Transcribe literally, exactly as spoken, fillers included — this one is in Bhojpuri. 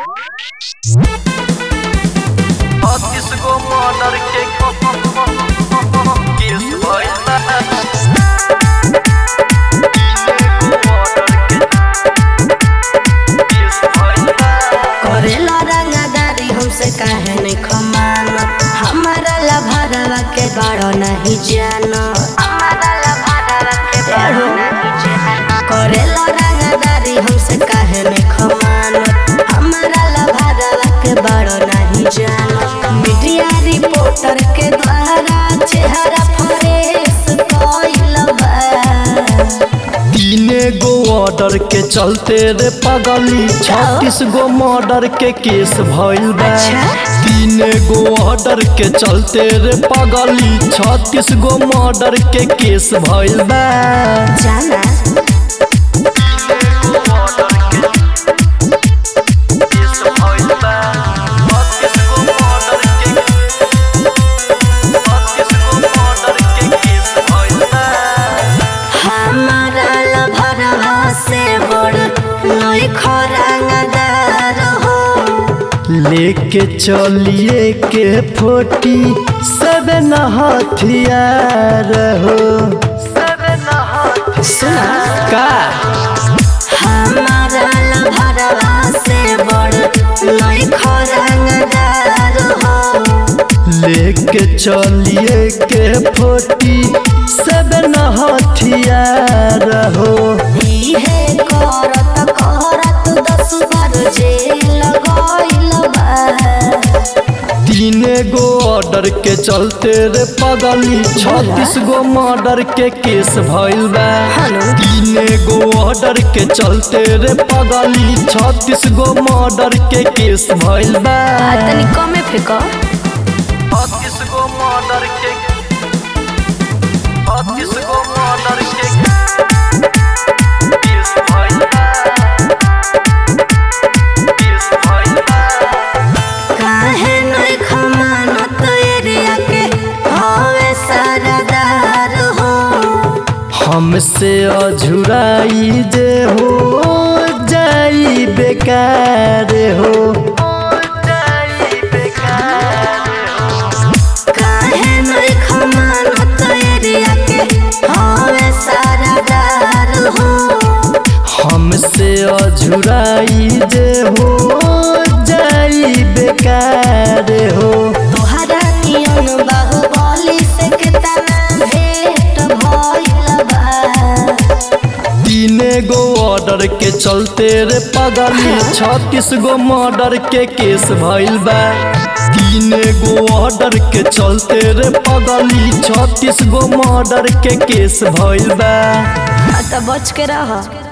छत्तीस गो मर्डर के केस भइल बा। करेला रंगदारी हमसे काहे नहीं खमानत, हमारा लभारवा के बड़ो नहीं जानत, हमारा लभारवा के बड़ो नहीं जानत। करेला रंगदारी हमसे काहे नहीं खमानत, हमारा लभारवा के बड़ो नहीं जानत। मीडिया रिपोर्टर के द्वारा चेहरा फ्रेश कइल बा। तीने गो ऑर्डर के चलते रे पगली छत्तीस गो मर्डर के केस भइल बा। तीने गो ऑर्डर के चलते रे पगली छत्तीस गो मर्डर के केस भइल बा। जाना लेके चलिए के फोर्टी सेवन हथियार हो सुना का हमारा लभरवा से बड़ नई खरंगदार हो। लेके चलिए के फोर्टी सेवन हथियार हो। इहे करत करत दस बार जेल गइल बा। तीने गो ऑर्डर के चलते रे पगली छत्तीस गो मर्डर के केस भइल बा। तीने गो ऑर्डर के चलते रे पगली छत्तीस गो मर्डर के केस भइल बा। तनी कमे फेंको छत्तीस गो मर्डर के छत्तीस गो मर्डर के केस भइल बा। केस भइल बा। काहे नहीं खमानत एरिया के हवे सरदार हो। हमसे अझुराई जे हो जाई बेकार हो। काहे नहीं खमानत एरिया के हवे सरदार हो। हमसे अझुराई जे हो जाई बेकार हो। तोहरा नियन बाहुबली से केतना भेंट भइल बा। तीने गो ऑर्डर के चलते रे पगली छत्तीस गो मर्डर के केस भइल बा। तीने गो ऑर्डर के चलते रे पगली छत्तीस गो मर्डर के केस भइल बा। त बच के रह।